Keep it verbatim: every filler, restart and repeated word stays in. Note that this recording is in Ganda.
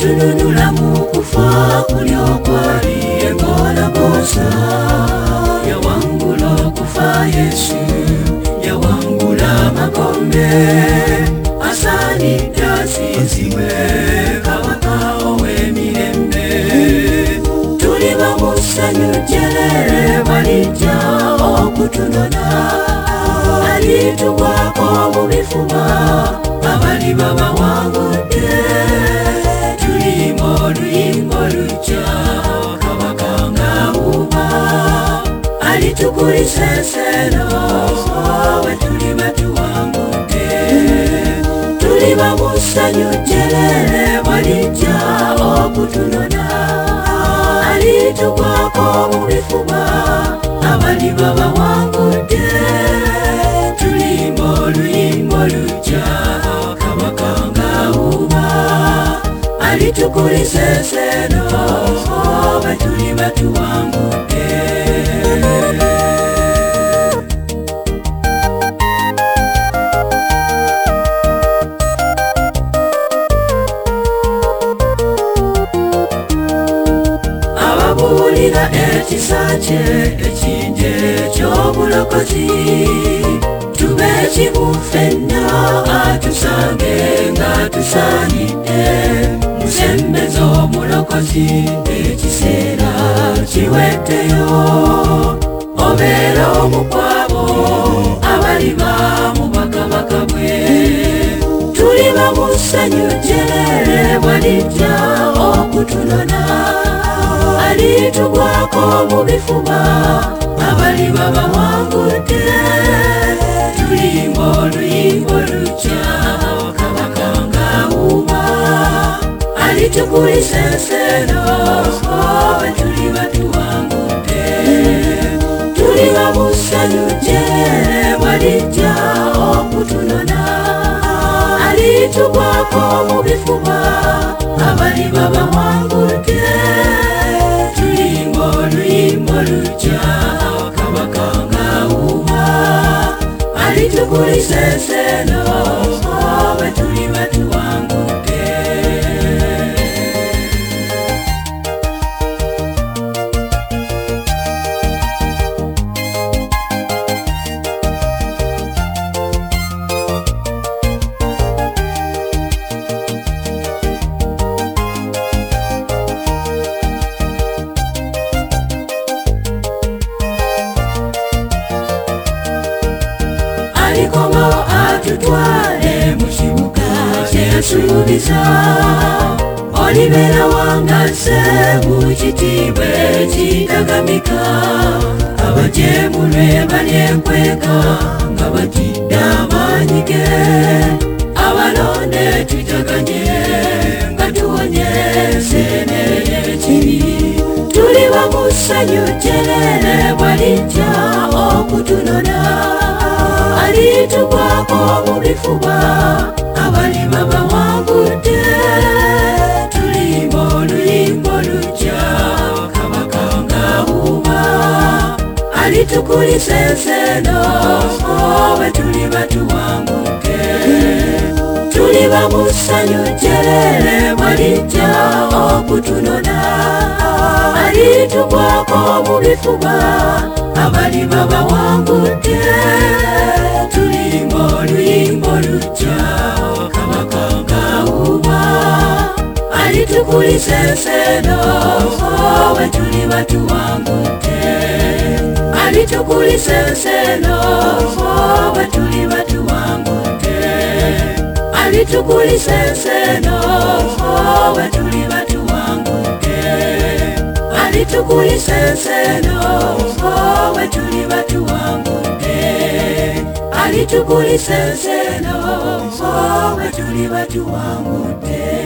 yatununula mu kufa kulyo kwali engologosa. Yawangula okufa Yesu, yawangula amagombe, asaanidde asiizibwe kabaka ow'emirembe. Tuli bamu ssanyu jjerere bwalijja okutunona, alitugwako mu bifuba abaliba bawangudde. Tulimba oluyimba olujja kabaka ng'awuuma, alitukulisa ensero bwe tuliba tuwangudde. Tuli bamu ssanyu jjerere bwalijja okutunona, alitugwako mu bifuba abaliba bawangudde. Tulimba oluyimba olujja kabaka ng'awuuma, alitukulisa ensero bwe tuliba tuwangudde. Ababuulira ekisa kye ekinje eky'obulokozi, tube kimu ffenna atusange nga tusaanidde. Musembeze omulokozi ekiseera kiweddeyo, obeera omu kwabo abaliba mu bakabaka bwe. Tuli bamu ssanyu jjerere bwalijja okutunona, alitugwako mu bifuba abaliba bawangudde. Tulimba oluyimba olujja kabaka ng'awuuma, alitukulisa ensero bwe tuliba tuwangudde. Tuli bamu ssanyu jjerere bwalijja okutunona, alitugwako mu bifuba abaliba bawangudde. Tulimba oluyimba olujja kabaka ng'awuuma, alitukulisa ensero bwe tuliba tuwangudde. Alikomawo atutwale mu kibuga kye yasuubiza, olibeera wangase mu kitiibwa ekitagamika. Abajeemulwe balyenkweka nga batidde amaanyi ge, abalonde tutaganye nga tuwonye enseenene y'ekibi. Tuli bamu ssanyu jjerere bwalijja okutunona, alitugwako mu bifuba abaliba bawangudde. Tulimba oluyimba olujja kabaka ng'awuuma, alitukulisa ensero bwe tuliba tuwangudde. Tuli bamu ssanyu jjerere bwalijja okutunona, alitugwako mu bifuba abaliba bawangudde. Tulimba oluyimba olujja kabaka ng'awuuma, alitukulisa ensero bwe tuliba tuwangudde. Alitukulisa ensero bwe tuliba tuwangudde. Alitukulisa ensero bwe tuliba tuwangudde. Alitukulisa ensero bwe tuliba tuwangudde. Alitukulisa ensero bwe tuliba tuwangudde.